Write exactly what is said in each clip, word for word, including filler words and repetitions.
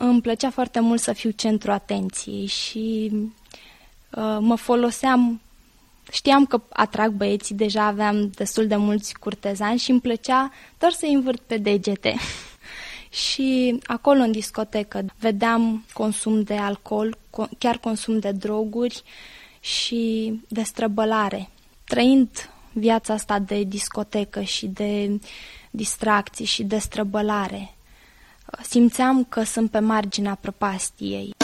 îmi plăcea foarte mult să fiu centru atenției și uh, mă foloseam, știam că atrag băieții, deja aveam destul de mulți curtezani și îmi plăcea doar să-i învârt pe degete. Și acolo în discotecă vedeam consum de alcool, chiar consum de droguri și de străbălare. Trăind viața asta de discotecă și de distracții și de străbălare, simțeam că sunt pe marginea prăpastiei.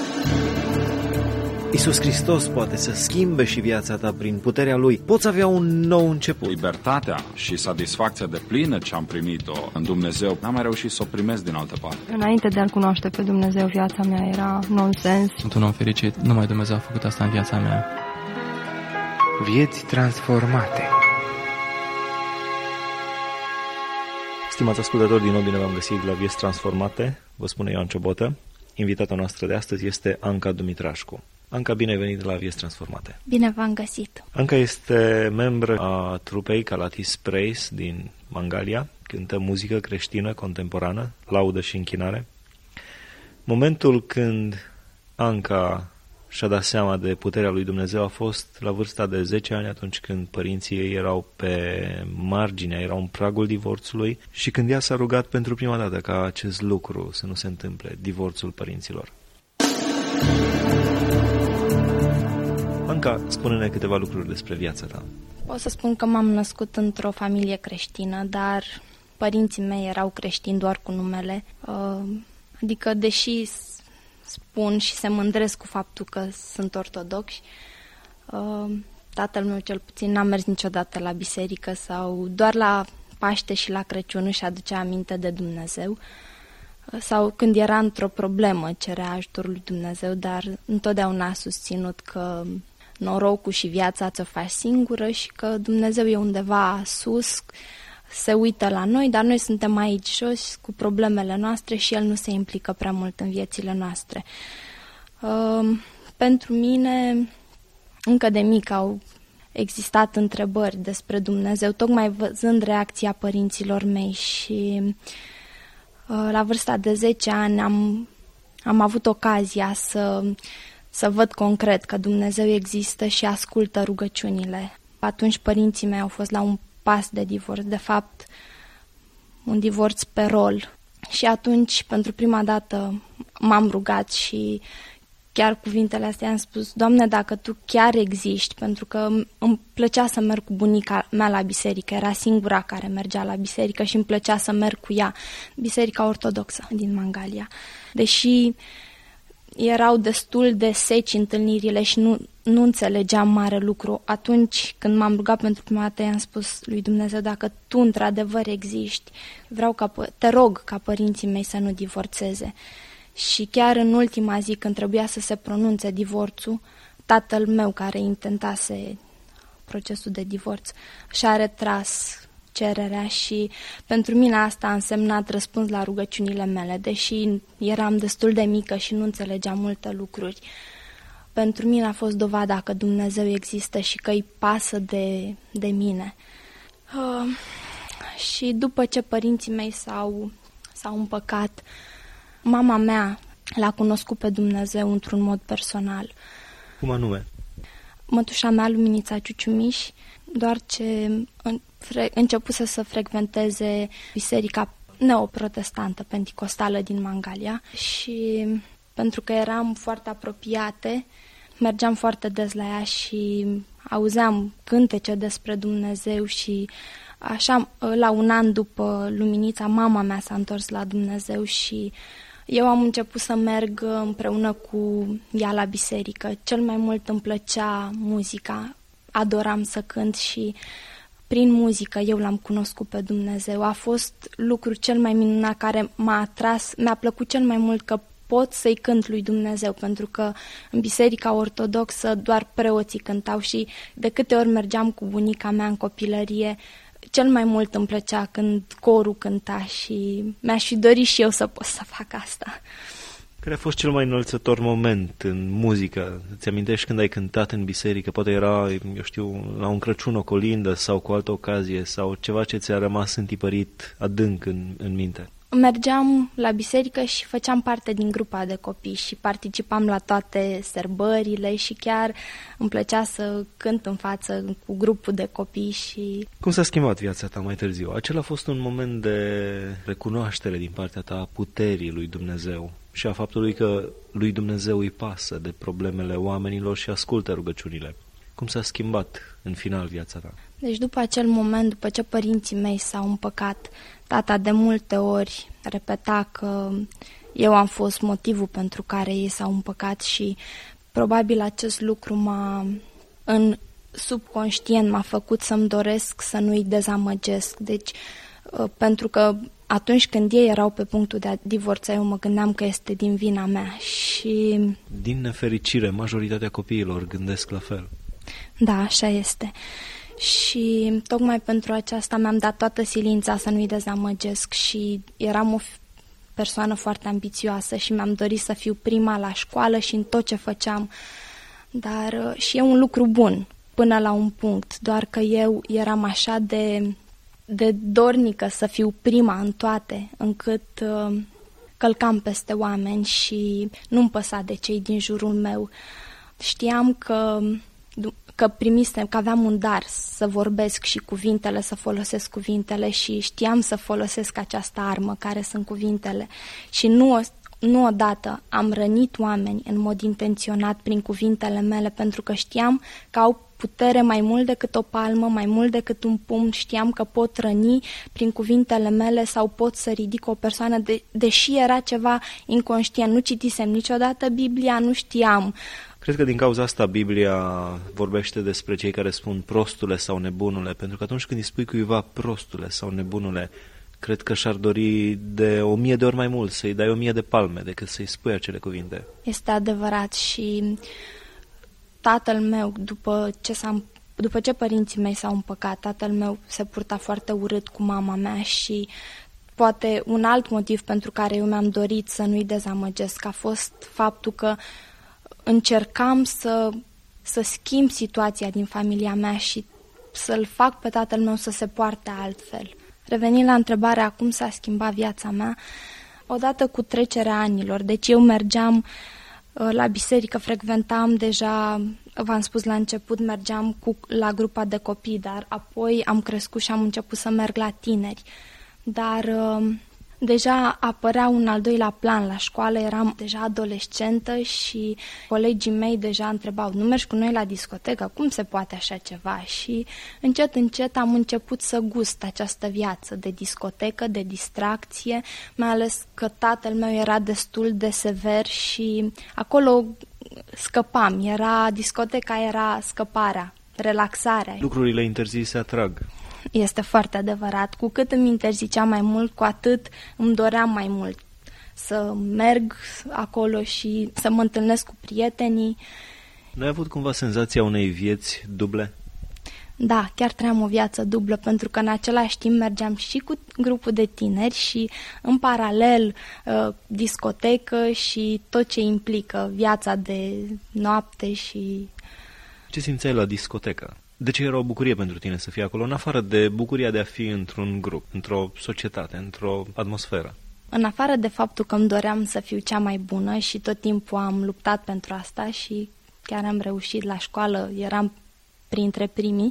Iisus Hristos poate să schimbe și viața ta prin puterea Lui. Poți avea un nou început. Libertatea și satisfacția de plină ce am primit-o în Dumnezeu, n-am mai reușit să o primesc din altă parte. Înainte de a-L cunoaște pe Dumnezeu, viața mea era nonsens. Sunt un om fericit, numai Dumnezeu a făcut asta în viața mea. Vieți transformate. Stimați ascultători, din nou bine v-am găsit la Vieți Transformate. Vă spune Ioan Ciobotă. Invitata noastră de astăzi este Anca Dumitrașcu. Anca, bine ai venit la Vieți Transformate. Bine v-am găsit. Anca este membră a trupei Calatis Praise din Mangalia. Cântă muzică creștină contemporană, laudă și închinare. Momentul când Anca și-a dat seama de puterea lui Dumnezeu a fost la vârsta de zece ani, atunci când părinții ei erau pe marginea, erau în pragul divorțului și când ea s-a rugat pentru prima dată ca acest lucru să nu se întâmple, divorțul părinților. Anca, spune-ne câteva lucruri despre viața ta. Pot să spun că m-am născut într-o familie creștină, dar părinții mei erau creștini doar cu numele. Adică, deși spun și se mândresc cu faptul că sunt ortodoxi, tatăl meu cel puțin n-a mers niciodată la biserică sau doar la Paște și la Crăciun își aducea aminte de Dumnezeu. Sau când era într-o problemă cerea ajutorul lui Dumnezeu, dar întotdeauna a susținut că norocul și viața ți-o faci singură și că Dumnezeu e undeva sus, se uită la noi, dar noi suntem aici jos cu problemele noastre și El nu se implică prea mult în viețile noastre. Uh, pentru mine, încă de mic au existat întrebări despre Dumnezeu, tocmai văzând reacția părinților mei și uh, la vârsta de zece ani am, am avut ocazia să, să văd concret că Dumnezeu există și ascultă rugăciunile. Atunci părinții mei au fost la un pas de divorț, de fapt un divorț pe rol. Și atunci, pentru prima dată, m-am rugat și chiar cuvintele astea am spus: Doamne, dacă Tu chiar existi, pentru că îmi plăcea să merg cu bunica mea la biserică, era singura care mergea la biserică și îmi plăcea să merg cu ea, biserica ortodoxă din Mangalia. Deși erau destul de seci întâlnirile și nu, nu înțelegeam mare lucru, atunci când m-am rugat pentru prima dată, i-am spus lui Dumnezeu: dacă Tu într-adevăr existi, vreau ca, te rog ca părinții mei să nu divorțeze. Și chiar în ultima zi, când trebuia să se pronunțe divorțul, tatăl meu, care intentase procesul de divorț, și-a retras cererea și pentru mine asta a însemnat răspuns la rugăciunile mele, deși eram destul de mică și nu înțelegeam multe lucruri. Pentru mine a fost dovada că Dumnezeu există și că îi pasă de, de mine. Uh, și după ce părinții mei s-au, s-au împăcat, mama mea l-a cunoscut pe Dumnezeu într-un mod personal. Cum anume? Mătușa mea, Luminița Ciuciumiș, doar ce începuse să frecventeze biserica neoprotestantă penticostală din Mangalia și pentru că eram foarte apropiate, mergeam foarte des la ea și auzeam cântece despre Dumnezeu și așa, la un an după Luminița, mama mea s-a întors la Dumnezeu și eu am început să merg împreună cu ea la biserică. Cel mai mult îmi plăcea muzica, adoram să cânt și prin muzică eu l-am cunoscut pe Dumnezeu. A fost lucrul cel mai minunat care m-a atras, mi-a plăcut cel mai mult că pot să-i cânt lui Dumnezeu, pentru că în biserica ortodoxă doar preoții cântau și de câte ori mergeam cu bunica mea în copilărie, cel mai mult îmi plăcea când corul cânta și mi-aș fi dorit și eu să pot să fac asta. Care a fost cel mai înălțător moment în muzică? Îți amintești când ai cântat în biserică? Poate era, eu știu, la un Crăciun, o colindă sau cu altă ocazie sau ceva ce ți-a rămas întipărit adânc în, în minte? Mergeam la biserică și făceam parte din grupa de copii și participam la toate sărbările și chiar îmi plăcea să cânt în față cu grupul de copii. Și Cum s-a schimbat viața ta mai târziu? Acela a fost un moment de recunoaștere din partea ta a puterii lui Dumnezeu și a faptului că lui Dumnezeu îi pasă de problemele oamenilor și ascultă rugăciunile. Cum s-a schimbat în final viața ta? Deci după acel moment, după ce părinții mei s-au împăcat, tata de multe ori repeta că eu am fost motivul pentru care ei s-au împăcat și probabil acest lucru m-a, în subconștient m-a făcut să-mi doresc să nu-i dezamăgesc. Deci, pentru că atunci când ei erau pe punctul de a divorța, eu mă gândeam că este din vina mea și... Din nefericire, majoritatea copiilor gândesc la fel. Da, așa este. Și tocmai pentru aceasta mi-am dat toată silința să nu-i dezamăgesc și eram o persoană foarte ambițioasă și mi-am dorit să fiu prima la școală și în tot ce făceam. Dar și e un lucru bun până la un punct, doar că eu eram așa de, de dornică să fiu prima în toate, încât uh, călcam peste oameni și nu-mi păsa de cei din jurul meu. Știam că... că primisem, că aveam un dar să vorbesc și cuvintele, să folosesc cuvintele și știam să folosesc această armă care sunt cuvintele și nu, nu odată am rănit oameni în mod intenționat prin cuvintele mele pentru că știam că au putere mai mult decât o palmă, mai mult decât un pumn, știam că pot răni prin cuvintele mele sau pot să ridic o persoană, de, deși era ceva inconștient, nu citisem niciodată Biblia, nu știam. Cred că din cauza asta Biblia vorbește despre cei care spun prostule sau nebunule, pentru că atunci când îi spui cuiva prostule sau nebunule, cred că și-ar dori de o mie de ori mai mult să-i dai o mie de palme decât să-i spui acele cuvinte. Este adevărat și tatăl meu, după ce, s-a, după ce părinții mei s-au împăcat, tatăl meu se purta foarte urât cu mama mea și poate un alt motiv pentru care eu mi-am dorit să nu-i dezamăgesc a fost faptul că încercam să, să schimb situația din familia mea și să-l fac pe tatăl meu să se poarte altfel. Revenind la întrebarea cum s-a schimbat viața mea, odată cu trecerea anilor, deci eu mergeam la biserică, frecventam deja, v-am spus la început, mergeam cu, la grupa de copii, dar apoi am crescut și am început să merg la tineri. Dar... Deja apărea un al doilea plan la școală, eram deja adolescentă și colegii mei deja întrebau, nu mergi cu noi la discotecă? Cum se poate așa ceva? Și încet, încet am început să gust această viață de discotecă, de distracție, mai ales că tatăl meu era destul de sever și acolo scăpam, era discoteca, era scăparea, relaxarea. Lucrurile interzise atrag. Este foarte adevărat. Cu cât îmi interzicea mai mult, cu atât îmi doream mai mult să merg acolo și să mă întâlnesc cu prietenii. N-ai avut cumva senzația unei vieți duble? Da, chiar trăiam o viață dublă, pentru că în același timp mergeam și cu grupul de tineri și în paralel discotecă și tot ce implică viața de noapte și... Ce simțeai la discotecă? De ce era o bucurie pentru tine să fii acolo, în afară de bucuria de a fi într-un grup, într-o societate, într-o atmosferă? În afară de faptul că îmi doream să fiu cea mai bună și tot timpul am luptat pentru asta și chiar am reușit la școală, eram printre primii,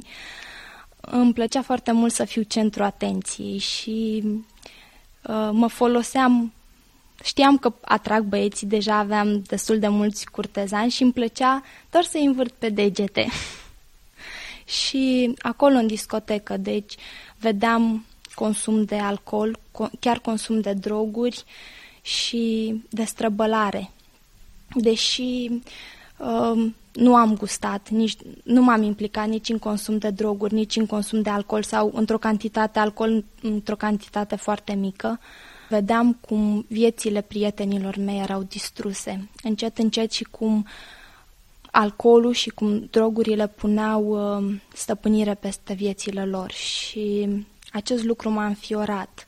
îmi plăcea foarte mult să fiu centru atenției și uh, mă foloseam, știam că atrag băieții, deja aveam destul de mulți curtezani și îmi plăcea doar să-i învârt pe degete. Și acolo în discotecă, deci vedeam consum de alcool, chiar consum de droguri și de străbălare. Deși uh, nu am gustat, nici, nu m-am implicat nici în consum de droguri, nici în consum de alcool sau într-o cantitate alcool, într-o cantitate foarte mică, vedeam cum viețile prietenilor mei erau distruse, încet, încet și cum alcoolul și cum drogurile puneau uh, stăpânire peste viețile lor și acest lucru m-a înfiorat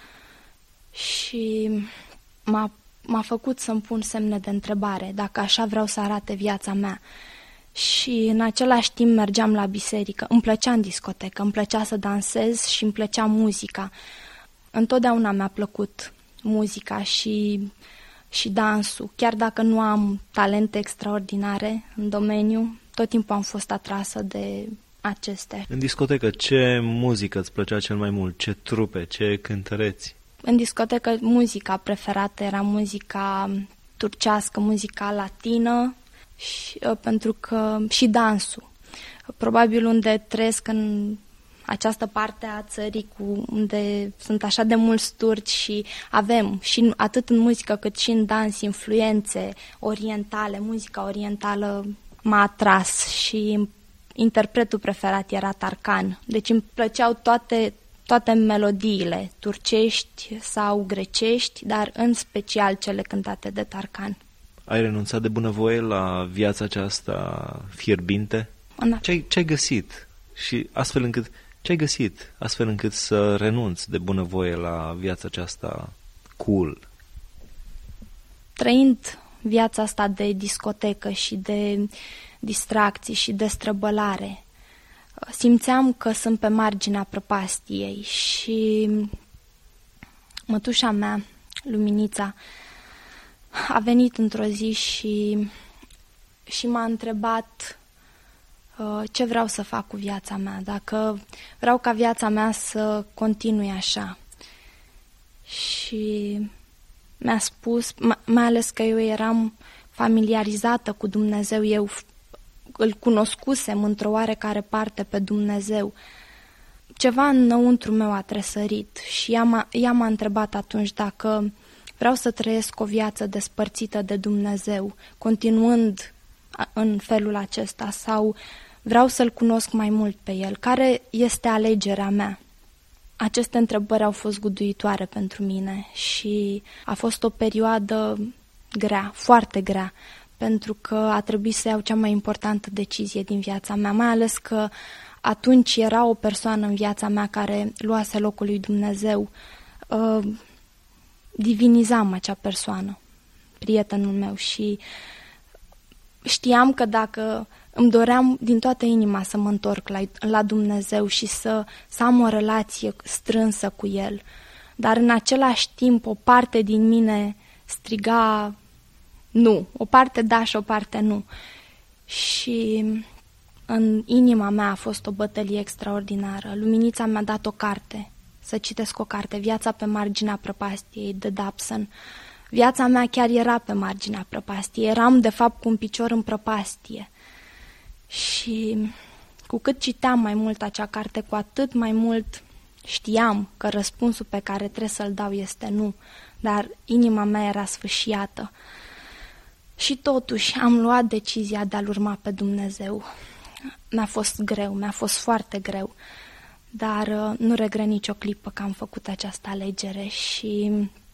și m-a, m-a făcut să-mi pun semne de întrebare dacă așa vreau să arate viața mea. Și în același timp mergeam la biserică, îmi plăcea în discotecă, îmi plăcea să dansez și îmi plăcea muzica. Întotdeauna mi-a plăcut muzica și, și dansul. Chiar dacă nu am talente extraordinare în domeniu, tot timpul am fost atrasă de acestea. În discotecă, ce muzică îți plăcea cel mai mult? Ce trupe, ce cântăreți? În discotecă, muzica preferată era muzica turcească, muzica latină și, pentru că, și dansul. Probabil unde trăiesc în această parte a țării cu, unde sunt așa de mulți turci și avem și atât în muzică cât și în dans influențe orientale. Muzica orientală m-a atras și interpretul preferat era Tarkan. Deci îmi plăceau toate, toate melodiile turcești sau grecești, dar în special cele cântate de Tarkan. Ai renunțat de bunăvoie la viața aceasta fierbinte? Ce-ai, ce-ai găsit? Și astfel încât, ce-ai găsit astfel încât să renunți de bunăvoie la viața aceasta cool? Trăind viața asta de discotecă și de distracții și de străbălare, simțeam că sunt pe marginea prăpastiei și mătușa mea, Luminița, a venit într-o zi și, și m-a întrebat uh, ce vreau să fac cu viața mea, dacă vreau ca viața mea să continue așa. Și mi-a spus, mai ales că eu eram familiarizată cu Dumnezeu, eu îl cunoscusem într-o oarecare parte pe Dumnezeu. Ceva înăuntru meu a tresărit și ea m-a, ea m-a întrebat atunci dacă vreau să trăiesc o viață despărțită de Dumnezeu, continuând în felul acesta, sau vreau să-L cunosc mai mult pe El. Care este alegerea mea? Aceste întrebări au fost guduitoare pentru mine și a fost o perioadă grea, foarte grea, pentru că a trebuit să iau cea mai importantă decizie din viața mea, mai ales că atunci era o persoană în viața mea care luase locul lui Dumnezeu. Uh, divinizam acea persoană, prietenul meu, și știam că dacă îmi doream din toată inima să mă întorc la, la Dumnezeu și să, să am o relație strânsă cu El, dar în același timp o parte din mine striga nu, o parte da și o parte nu. Și în inima mea a fost o bătălie extraordinară. Luminița mi-a dat o carte, să citesc o carte, Viața pe marginea prăpastiei, de Dobson. Viața mea chiar era pe marginea prăpastiei, eram de fapt cu un picior în prăpastie. Și cu cât citeam mai mult acea carte, cu atât mai mult știam că răspunsul pe care trebuie să-l dau este nu, dar inima mea era sfâșiată. Și totuși am luat decizia de a-L urma pe Dumnezeu. Mi-a fost greu, mi-a fost foarte greu, dar uh, nu regret nicio clipă că am făcut această alegere și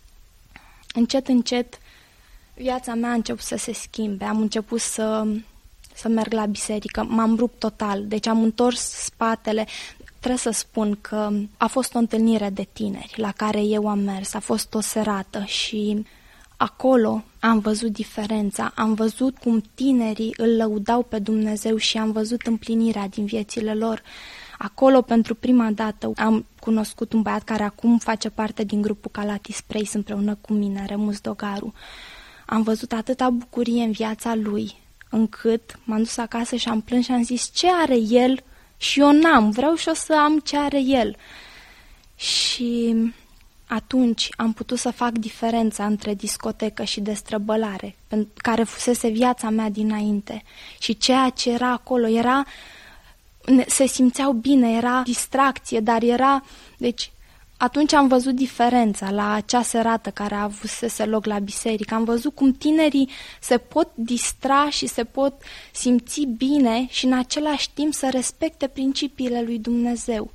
încet, încet viața mea a început să se schimbe. Am început să, să merg la biserică, m-am rupt total, deci am întors spatele. Trebuie să spun că a fost o întâlnire de tineri la care eu am mers, a fost o serată și acolo am văzut diferența, am văzut cum tinerii îl lăudau pe Dumnezeu și am văzut împlinirea din viețile lor. Acolo, pentru prima dată, am cunoscut un băiat care acum face parte din grupul Calatis Praise împreună cu mine, Remus Dogaru. Am văzut atâta bucurie în viața lui, încât m-am dus acasă și am plâns și am zis, ce are el și eu n-am, vreau și eu să am ce are el. Și atunci am putut să fac diferența între discotecă și destrăbălare, care fusese viața mea dinainte. Și ceea ce era acolo era, se simțeau bine, era distracție, dar era, deci atunci am văzut diferența la acea serată care a avusese loc la biserică. Am văzut cum tinerii se pot distra și se pot simți bine și în același timp să respecte principiile lui Dumnezeu.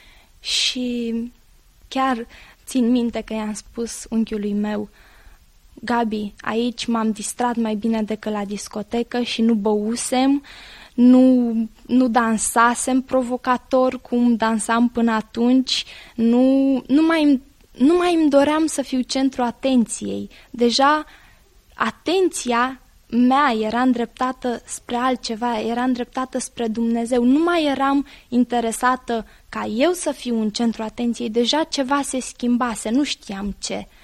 Și chiar țin minte că i-am spus unchiului meu, Gabi, aici m-am distrat mai bine decât la discotecă și nu băusem, nu, nu dansasem provocator cum dansam până atunci, nu, nu, mai, nu mai îmi doream să fiu centru atenției. Deja atenția mea era îndreptată spre altceva, era îndreptată spre Dumnezeu. Nu mai eram interesată ca eu să fiu în centru atenției, deja ceva se schimbase, nu știam ce.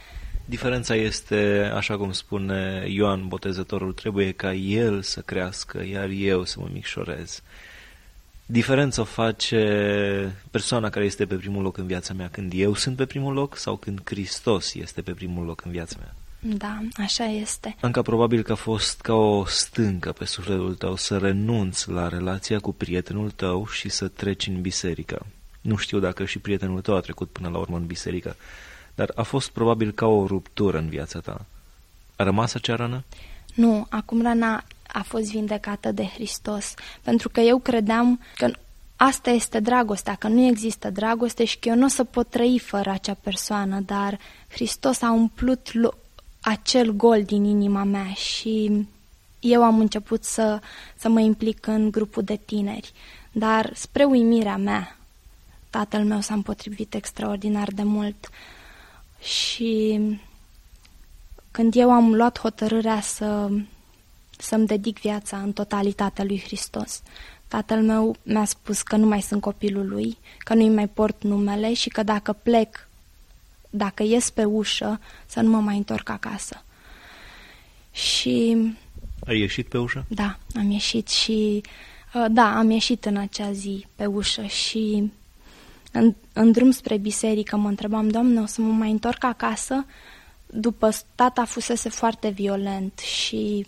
Diferența este, așa cum spune Ioan Botezătorul, trebuie ca el să crească, iar eu să mă micșorez. Diferența o face persoana care este pe primul loc în viața mea când eu sunt pe primul loc sau când Hristos este pe primul loc în viața mea. Da, așa este. Anca, probabil că a fost ca o stâncă pe sufletul tău să renunți la relația cu prietenul tău și să treci în biserică. Nu știu dacă și prietenul tău a trecut până la urmă în biserică, dar a fost probabil ca o ruptură în viața ta. A rămas acea rană? Nu, acum rana a fost vindecată de Hristos, pentru că eu credeam că asta este dragostea, că nu există dragoste și că eu nu o să pot trăi fără acea persoană, dar Hristos a umplut acel gol din inima mea și eu am început să, să mă implic în grupul de tineri. Dar spre uimirea mea, tatăl meu s-a împotrivit extraordinar de mult și când eu am luat hotărârea să, să-mi dedic viața în totalitate lui Hristos, tatăl meu mi-a spus că nu mai sunt copilul lui, că nu-i mai port numele și că dacă plec, dacă ies pe ușă, să nu mă mai întorc acasă. Și... Ai ieșit pe ușă? Da, am ieșit și... Da, am ieșit în acea zi pe ușă și în, în drum spre biserică mă întrebam, Doamne, o să mă mai întorc acasă? După tata fusese foarte violent și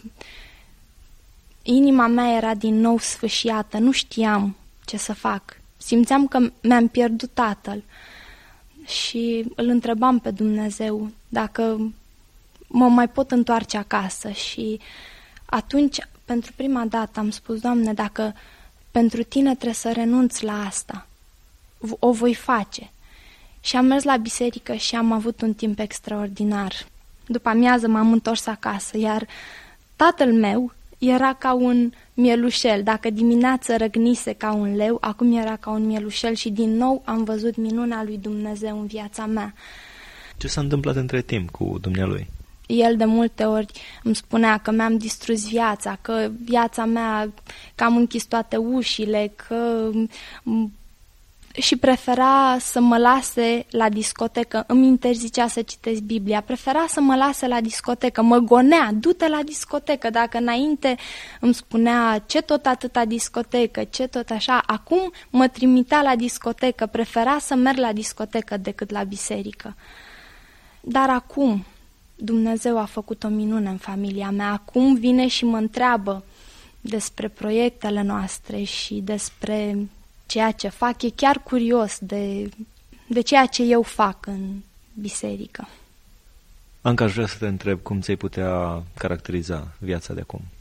inima mea era din nou sfâșiată, nu știam ce să fac. Simțeam că mi-am pierdut tatăl și îl întrebam pe Dumnezeu dacă mă mai pot întoarce acasă și atunci, pentru prima dată, am spus, Doamne, dacă pentru Tine trebuie să renunț la asta, o voi face. Și am mers la biserică și am avut un timp extraordinar. După amiază m-am întors acasă, iar tatăl meu era ca un mielușel. Dacă dimineața răgnise ca un leu, acum era ca un mielușel și din nou am văzut minunea lui Dumnezeu în viața mea. Ce s-a întâmplat între timp cu dumnealui? El de multe ori îmi spunea că mi-am distrus viața, că viața mea, că am închis toate ușile, că... și prefera să mă lase la discotecă, îmi interzicea să citesc Biblia, prefera să mă lase la discotecă, mă gonea, du-te la discotecă, dacă înainte îmi spunea ce tot atâta discotecă, ce tot așa, acum mă trimitea la discotecă, prefera să merg la discotecă decât la biserică. Dar acum Dumnezeu a făcut o minune în familia mea, acum vine și mă întreabă despre proiectele noastre și despre ceea ce fac, e chiar curios de, de ceea ce eu fac în biserică. Anca, aș vrea să te întreb cum ți-ai putea caracteriza viața de acum.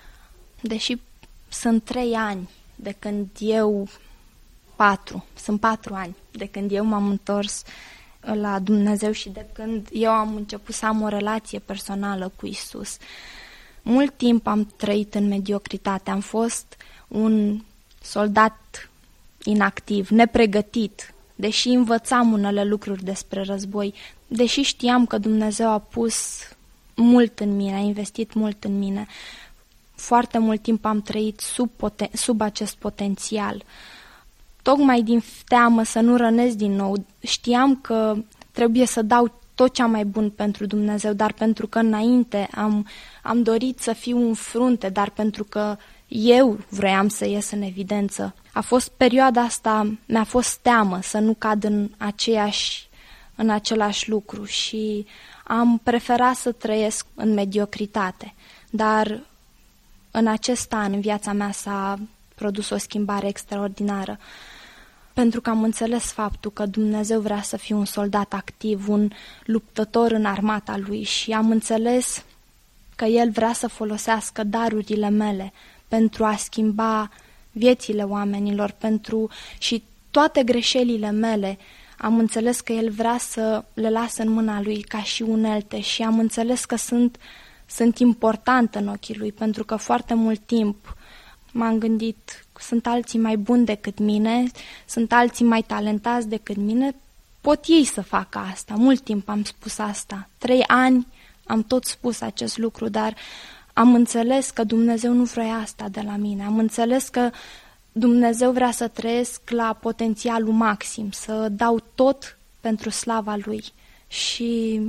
Deși sunt trei ani de când eu, patru, sunt patru ani de când eu m-am întors la Dumnezeu și de când eu am început să am o relație personală cu Isus. Mult timp am trăit în mediocritate, am fost un soldat inactiv, nepregătit, deși învățam unele lucruri despre război, deși știam că Dumnezeu a pus mult în mine, a investit mult în mine. Foarte mult timp am trăit sub, poten- sub acest potențial. Tocmai din teamă să nu rănesc din nou, știam că trebuie să dau tot cea mai bun pentru Dumnezeu, dar pentru că înainte am, am dorit să fiu în frunte, dar pentru că eu vroiam să ies în evidență. A fost perioada asta, mi-a fost teamă să nu cad în, aceeași, în același lucru și am preferat să trăiesc în mediocritate. Dar în acest an, în viața mea, s-a produs o schimbare extraordinară, pentru că am înțeles faptul că Dumnezeu vrea să fiu un soldat activ, un luptător în armata Lui și am înțeles că El vrea să folosească darurile mele pentru a schimba viețile oamenilor, pentru și toate greșelile mele. Am înțeles că El vrea să le lasă în mâna Lui ca și unelte și am înțeles că sunt, sunt importantă în ochii Lui, pentru că foarte mult timp m-am gândit, sunt alții mai buni decât mine, sunt alții mai talentați decât mine, pot ei să facă asta. Mult timp am spus asta. Trei ani am tot spus acest lucru, dar am înțeles că Dumnezeu nu vrea asta de la mine. Am înțeles că Dumnezeu vrea să trăiesc la potențialul maxim, să dau tot pentru slava Lui. Și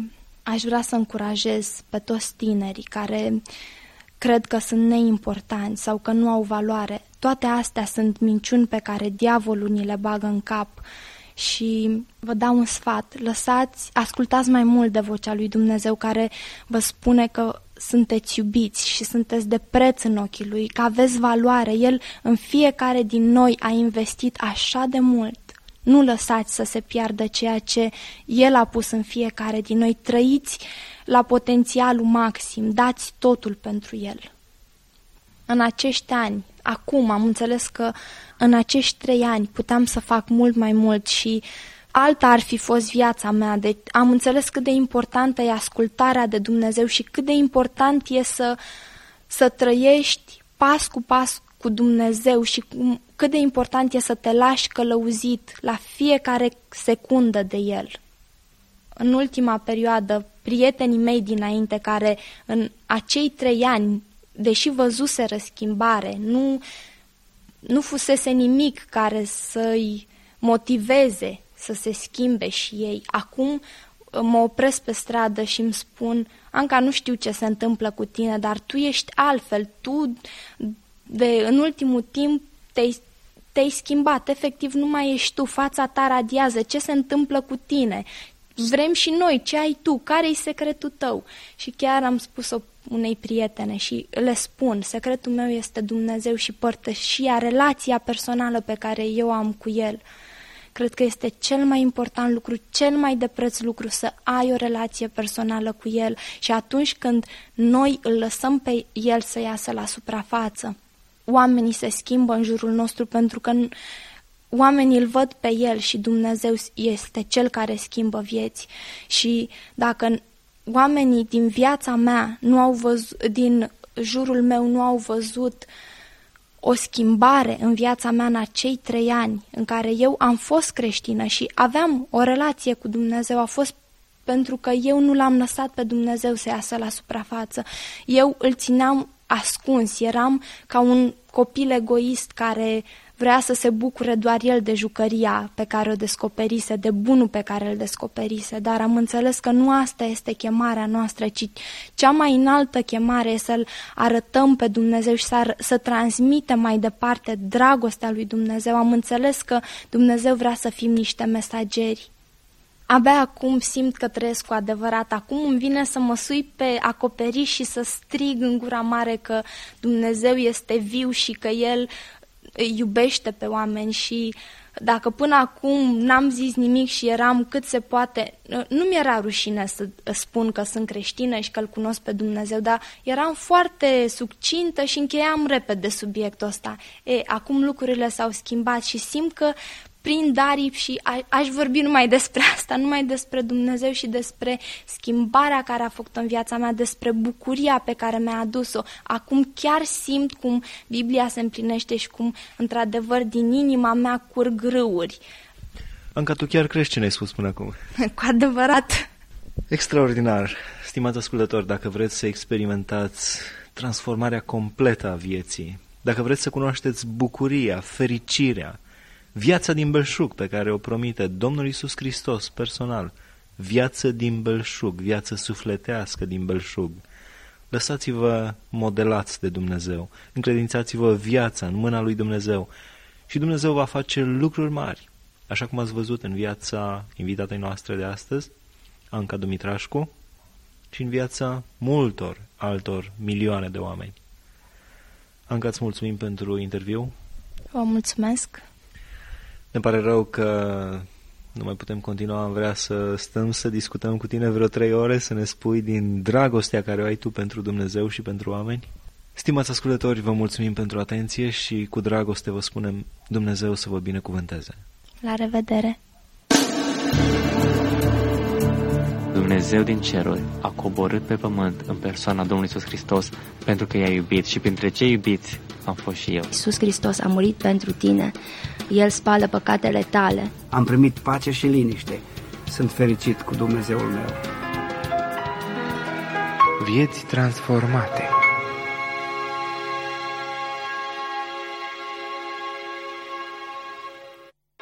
aș vrea să încurajez pe toți tinerii care cred că sunt neimportanți sau că nu au valoare. Toate astea sunt minciuni pe care diavolul ni le bagă în cap și vă dau un sfat. Lăsați, ascultați mai mult de vocea lui Dumnezeu care vă spune că sunteți iubiți și sunteți de preț în ochii Lui, că aveți valoare. El în fiecare din noi a investit așa de mult. Nu lăsați să se piardă ceea ce El a pus în fiecare din noi. Trăiți la potențialul maxim, dați totul pentru El. În acești ani, acum am înțeles că în acești trei ani puteam să fac mult mai mult și alta ar fi fost viața mea. Deci am înțeles cât de importantă e ascultarea de Dumnezeu și cât de important e să, să trăiești pas cu pas cu Dumnezeu și cât de important e să te lași călăuzit la fiecare secundă de El. În ultima perioadă, prietenii mei dinainte care în acei trei ani, deși văzuseră schimbare, nu, nu fusese nimic care să-i motiveze să se schimbe și ei. Acum mă opresc pe stradă și îmi spun: Anca, nu știu ce se întâmplă cu tine, dar tu ești altfel, tu de, în ultimul timp te-ai, te-ai schimbat, efectiv nu mai ești tu, fața ta radiază, ce se întâmplă cu tine? Vrem și noi, ce ai tu, care-i secretul tău? Și chiar am spus-o unei prietene și le spun, secretul meu este Dumnezeu și părtășia, relația personală pe care eu am cu El. Cred că este cel mai important lucru, cel mai de preț lucru să ai o relație personală cu El și atunci când noi îl lăsăm pe El să iasă la suprafață, oamenii se schimbă în jurul nostru pentru că oamenii îl văd pe El și Dumnezeu este Cel care schimbă vieți. Și dacă oamenii din viața mea, nu au văzut, din jurul meu nu au văzut o schimbare în viața mea în acei trei ani în care eu am fost creștină și aveam o relație cu Dumnezeu, a fost pentru că eu nu l-am lăsat pe Dumnezeu să iasă la suprafață. Eu îl țineam ascuns, eram ca un copil egoist care vrea să se bucure doar el de jucăria pe care o descoperise, de bunul pe care îl descoperise, dar am înțeles că nu asta este chemarea noastră, ci cea mai înaltă chemare e să-L arătăm pe Dumnezeu și să, să transmitem mai departe dragostea lui Dumnezeu. Am înțeles că Dumnezeu vrea să fim niște mesageri. Abia acum simt că trăiesc cu adevărat. Acum îmi vine să mă sui pe acoperiș și să strig în gura mare că Dumnezeu este viu și că El îi iubește pe oameni. Și dacă până acum n-am zis nimic și eram cât se poate, nu mi-era rușine să spun că sunt creștină și că îl cunosc pe Dumnezeu, dar eram foarte succintă și încheiam repede subiectul ăsta. E, acum lucrurile s-au schimbat și simt că prind aripi și a, aș vorbi numai despre asta, numai despre Dumnezeu și despre schimbarea care a făcut în viața mea, despre bucuria pe care mi-a adus-o. Acum chiar simt cum Biblia se împlinește și cum, într-adevăr, din inima mea curg râuri. Anca, tu chiar crești ce ne-ai spus până acum. Cu adevărat. Extraordinar. Stimați ascultători, dacă vreți să experimentați transformarea completă a vieții, dacă vreți să cunoașteți bucuria, fericirea, viața din belșug pe care o promite Domnul Iisus Hristos personal, viață din belșug, viață sufletească din belșug, lăsați-vă modelați de Dumnezeu, încredințați-vă viața în mâna lui Dumnezeu și Dumnezeu va face lucruri mari, așa cum ați văzut în viața invitatei noastre de astăzi, Anca Dumitrașcu, și în viața multor altor milioane de oameni. Anca, îți mulțumim pentru interviu. Vă mulțumesc. Ne pare rău că nu mai putem continua, am vrea să stăm să discutăm cu tine vreo trei ore, să ne spui din dragostea care o ai tu pentru Dumnezeu și pentru oameni. Stimați ascultători, vă mulțumim pentru atenție și cu dragoste vă spunem Dumnezeu să vă binecuvânteze. La revedere! Dumnezeu din ceruri a coborât pe pământ în persoana Domnului Iisus Hristos pentru că i-a iubit și printre cei iubiți am fost și eu. Iisus Hristos a murit pentru tine. El spală păcatele tale. Am primit pace și liniște. Sunt fericit cu Dumnezeul meu. Vieți transformate.